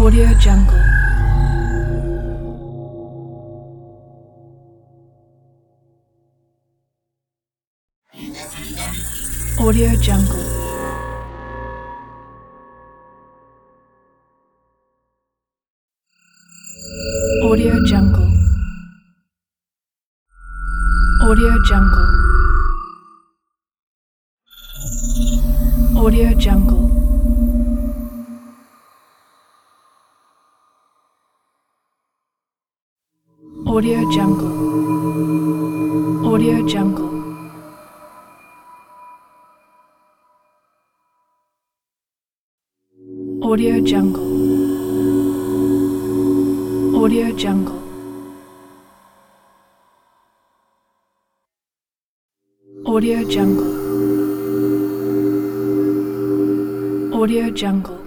Audio Jungle. Audio Jungle. Audio Jungle. Audio Jungle. Audio Jungle. Audio Jungle. Audio Jungle. Audio Jungle. Audio Jungle. Audio Jungle. Audio Jungle.